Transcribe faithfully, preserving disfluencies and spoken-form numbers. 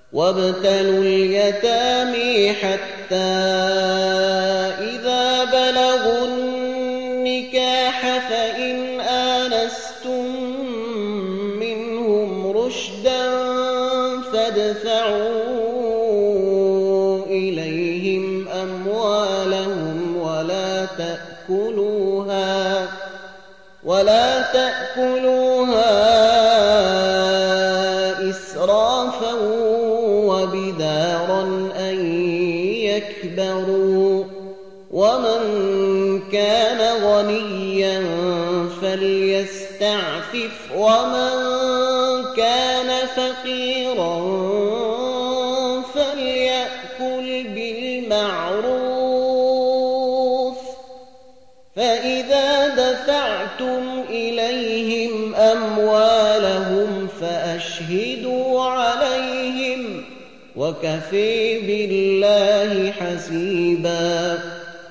وابتلوا اليتامى حتى إذا بلغوا النكاح فإن آنستم منهم رشدا فادفعوا إليهم أموالهم ولا تأكلوها ولا تأكلوها إسرافا وبدارا أن يكبروا ومن كان غنيا فليستعفف ومن كان فقيرا فليأكل بالمعروف فإذا دفعتم إليهم أموالهم فأشهدوا عليهم وكفى بالله حسيبا.